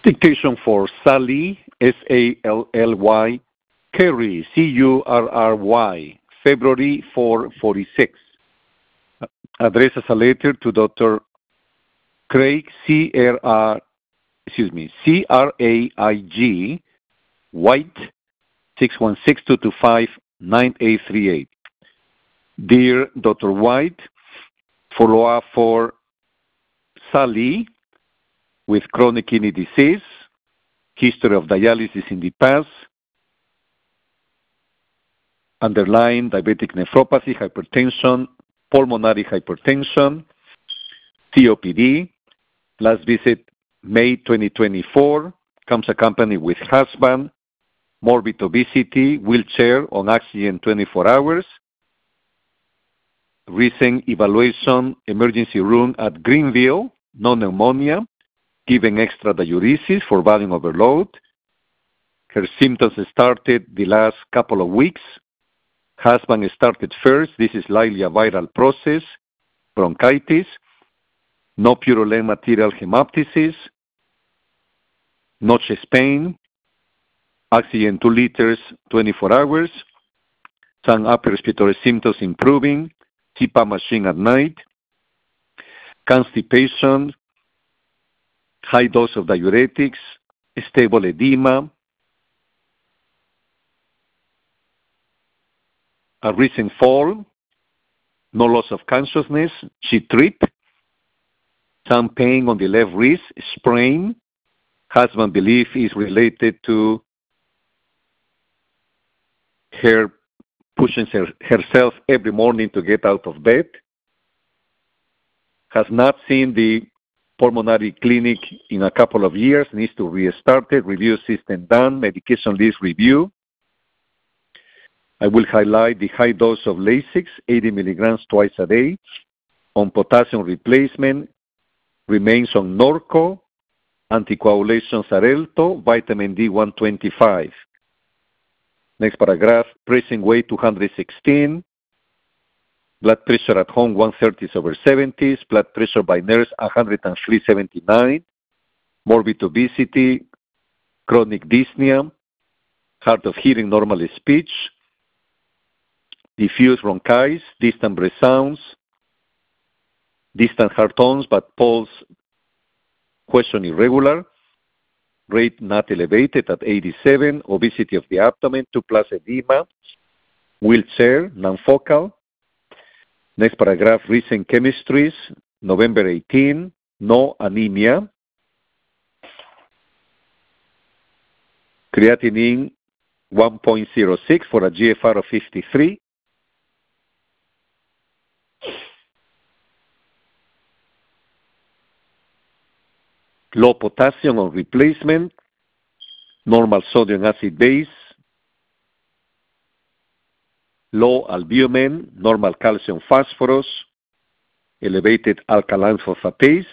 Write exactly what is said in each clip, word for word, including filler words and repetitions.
Dictation for Sally, S A L L Y, Curry, C U R R Y, February four forty-six. Address as a letter to Doctor Craig, C R R, excuse me, C R A I G, White, six one six, two two five, nine eight three eight. Dear Doctor White, follow-up for Sally with chronic kidney disease, history of dialysis in the past, underlying diabetic nephropathy, hypertension, pulmonary hypertension, C O P D. Last visit May twenty twenty-four, comes accompanied with husband, morbid obesity, wheelchair on oxygen twenty-four hours. Recent evaluation, emergency room at Greenville, no pneumonia, given extra diuresis for volume overload. Her symptoms started the last couple of weeks. Husband started first. This is likely a viral process, bronchitis, no purulent material hemoptysis, no chest pain, oxygen two liters, twenty-four hours, some upper respiratory symptoms improving, C PAP machine at night, constipation, high dose of diuretics, stable edema, a recent fall, no loss of consciousness, she tripped, some pain on the left wrist, sprain, husband belief is related to her pushing her, herself every morning to get out of bed, has not seen the pulmonary clinic in a couple of years, needs to restart it, review system done, medication list review. I will highlight the high dose of Lasix, eighty milligrams twice a day, on potassium replacement, remains on Norco, anticoagulation Xarelto, vitamin D one twenty-five. Next paragraph, pressing weight two hundred sixteen, blood pressure at home one thirty over seventies, blood pressure by nurse one hundred three seventy-nine, morbid obesity, chronic dyspnea, hard of hearing, normal speech, diffuse bronchitis, distant breath sounds, distant heart tones but pulse question irregular, rate not elevated at eighty-seven, obesity of the abdomen, two plus edema, wheelchair, non-focal. Next paragraph, recent chemistries, November eighteenth, no anemia. Creatinine one point zero six for a G F R of fifty-three. Low potassium on replacement, normal sodium acid base, low albumin, normal calcium phosphorus, elevated alkaline phosphatase.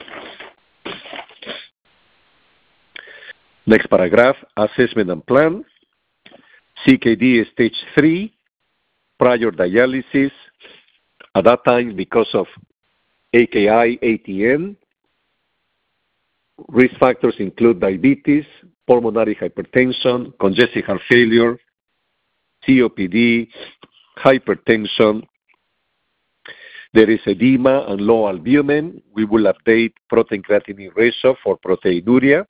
Next paragraph, assessment and plan. C K D stage three, prior dialysis, at that time because of A K I, A T N. Risk factors include diabetes, pulmonary hypertension, congestive heart failure, C O P D, hypertension. There is edema and low albumin. We will update protein creatinine ratio for proteinuria.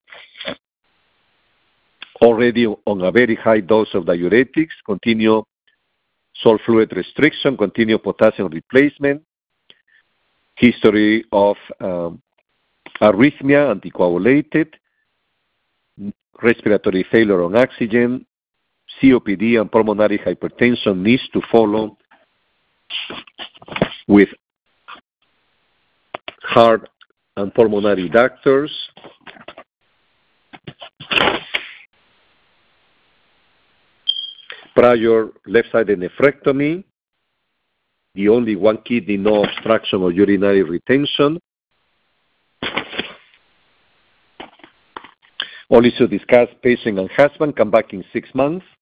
Already on a very high dose of diuretics, continue salt fluid restriction, continue potassium replacement, history of um, arrhythmia, anticoagulated, respiratory failure on oxygen, C O P D and pulmonary hypertension needs to follow with heart and pulmonary doctors. Prior left-sided nephrectomy, the only one kidney, no obstruction or urinary retention. Only to discuss patient and husband, come back in six months.